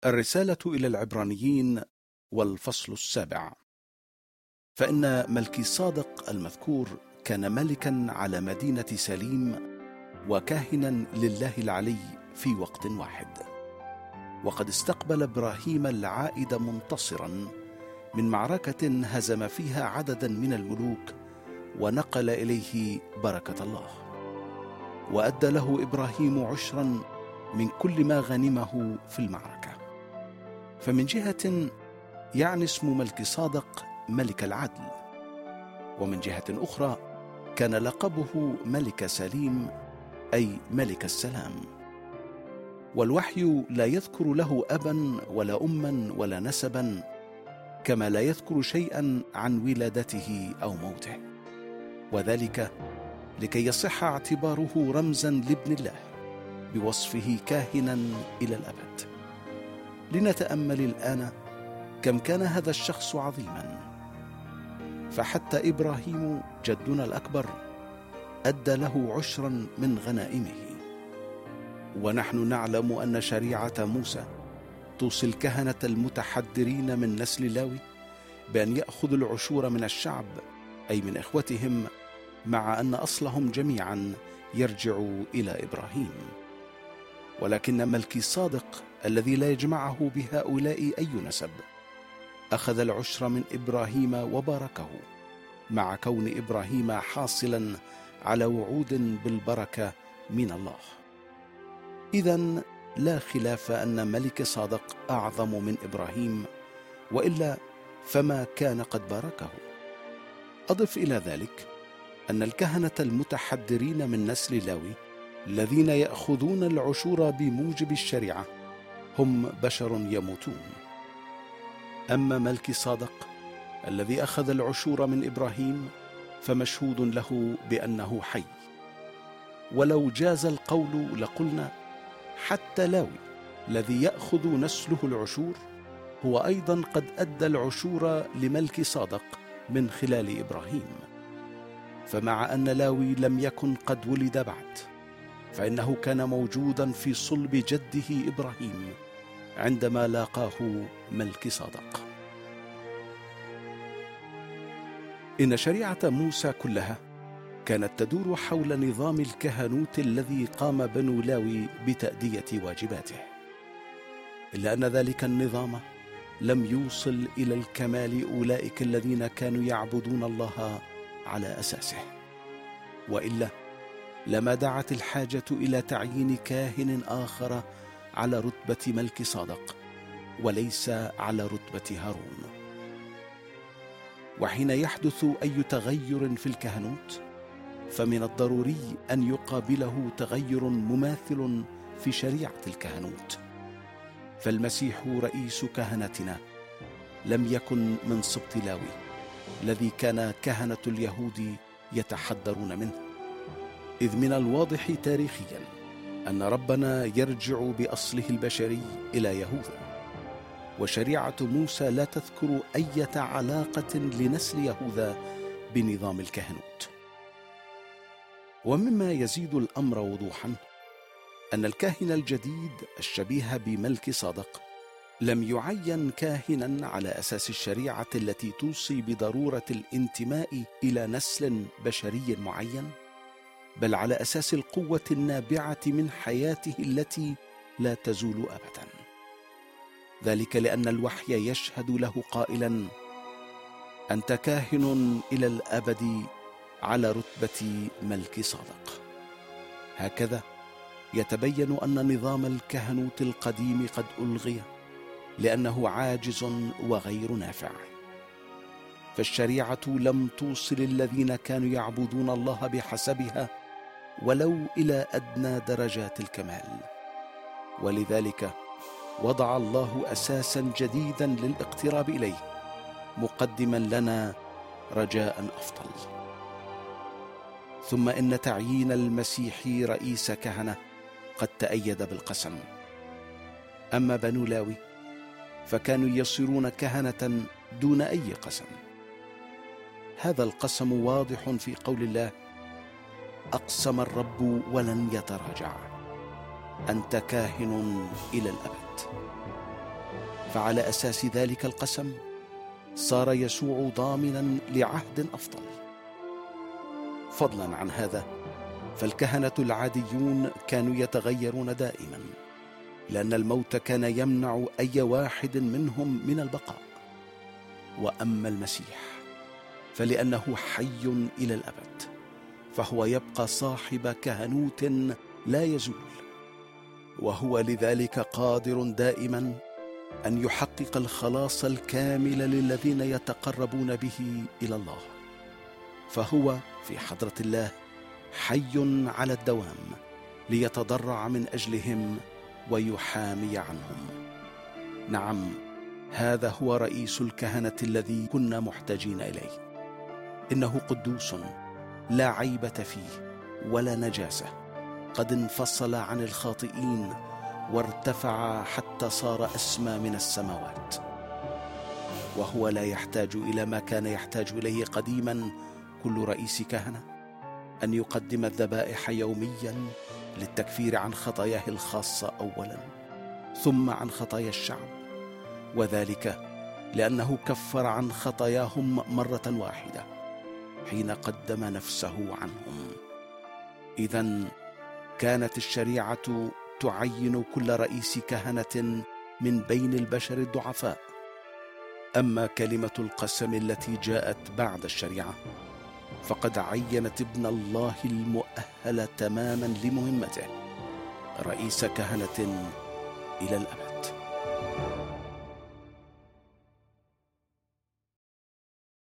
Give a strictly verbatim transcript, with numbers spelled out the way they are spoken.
الرسالة إلى العبرانيين والفصل السابع. فإن ملكيصادق المذكور كان ملكا على مدينة سليم وكاهنا لله العلي في وقت واحد، وقد استقبل إبراهيم العائد منتصرا من معركة هزم فيها عددا من الملوك ونقل إليه بركة الله، وأدى له إبراهيم عشرا من كل ما غنمه في المعركة. فمن جهة يعني اسم ملكيصادق ملك العدل، ومن جهة أخرى كان لقبه ملك سليم أي ملك السلام. والوحي لا يذكر له أبا ولا أما ولا نسبا، كما لا يذكر شيئا عن ولادته أو موته، وذلك لكي يصح اعتباره رمزا لابن الله بوصفه كاهنا إلى الأبد. لنتأمل الآن كم كان هذا الشخص عظيما، فحتى إبراهيم جدنا الأكبر أدى له عشرا من غنائمه. ونحن نعلم أن شريعة موسى توصي الكهنة المتحدرين من نسل لاوي بأن يأخذوا العشور من الشعب أي من إخوتهم، مع أن أصلهم جميعا يرجع إلى إبراهيم. ولكن ملكيصادق الذي لا يجمعه بهؤلاء أي نسب أخذ العشر من إبراهيم وباركه، مع كون إبراهيم حاصلا على وعود بالبركة من الله. إذن لا خلاف أن ملكيصادق أعظم من إبراهيم، وإلا فما كان قد باركه. أضف إلى ذلك أن الكهنة المتحدرين من نسل لاوي الذين يأخذون العشور بموجب الشريعة هم بشر يموتون. أما ملكيصادق الذي أخذ العشور من إبراهيم فمشهود له بأنه حي، ولو جاز القول لقلنا حتى لاوي الذي يأخذ نسله العشور هو أيضا قد أدى العشور لملكيصادق من خلال إبراهيم. فمع أن لاوي لم يكن قد ولد بعد، فإنه كان موجودا في صلب جده إبراهيم عندما لاقاه ملكيصادق. إن شريعة موسى كلها كانت تدور حول نظام الكهنوت الذي قام بنو لاوي بتأدية واجباته، إلا أن ذلك النظام لم يوصل إلى الكمال أولئك الذين كانوا يعبدون الله على أساسه، وإلا لما دعت الحاجة إلى تعيين كاهن آخر على رتبة ملكيصادق وليس على رتبة هارون. وحين يحدث أي تغير في الكهنوت فمن الضروري أن يقابله تغير مماثل في شريعة الكهنوت. فالمسيح رئيس كهنتنا لم يكن من سبط لاوي الذي كان كهنة اليهود يتحدرون منه، إذ من الواضح تاريخيا أن ربنا يرجع بأصله البشري إلى يهوذا، وشريعة موسى لا تذكر أي علاقة لنسل يهوذا بنظام الكهنوت. ومما يزيد الأمر وضوحا أن الكاهن الجديد الشبيه بملكيصادق لم يعين كاهنا على أساس الشريعة التي توصي بضرورة الانتماء إلى نسل بشري معين، بل على أساس القوة النابعة من حياته التي لا تزول أبدا. ذلك لأن الوحي يشهد له قائلا: أنت كاهن إلى الأبد على رتبة ملكيصادق. هكذا يتبين أن نظام الكهنوت القديم قد ألغي لأنه عاجز وغير نافع، فالشريعة لم توصل الذين كانوا يعبدون الله بحسبها ولو إلى أدنى درجات الكمال، ولذلك وضع الله أساسا جديدا للاقتراب إليه، مقدما لنا رجاء أفضل. ثم إن تعيين المسيح رئيس كهنة قد تأيد بالقسم. أما بنو لاوي فكانوا يصيرون كهنة دون أي قسم. هذا القسم واضح في قول الله: أقسم الرب ولن يتراجع، أنت كاهن إلى الأبد. فعلى أساس ذلك القسم صار يسوع ضامنا لعهد أفضل. فضلا عن هذا، فالكهنة العاديون كانوا يتغيرون دائما، لأن الموت كان يمنع أي واحد منهم من البقاء. وأما المسيح فلأنه حي إلى الأبد، فهو يبقى صاحب كهنوت لا يزول، وهو لذلك قادر دائما أن يحقق الخلاص الكامل للذين يتقربون به إلى الله، فهو في حضرة الله حي على الدوام ليتضرع من أجلهم ويحامي عنهم. نعم، هذا هو رئيس الكهنة الذي كنا محتاجين إليه. إنه قدوس لا عيبة فيه ولا نجاسة، قد انفصل عن الخاطئين وارتفع حتى صار أسمى من السماوات، وهو لا يحتاج إلى ما كان يحتاج إليه قديما كل رئيس كهنة، أن يقدم الذبائح يوميا للتكفير عن خطاياه الخاصة أولا، ثم عن خطايا الشعب، وذلك لأنه كفر عن خطاياهم مرة واحدة حين قدم نفسه عنهم. إذن كانت الشريعة تعين كل رئيس كهنة من بين البشر الضعفاء. أما كلمة القسم التي جاءت بعد الشريعة فقد عينت ابن الله المؤهل تماما لمهمته، رئيس كهنة إلى الأبد.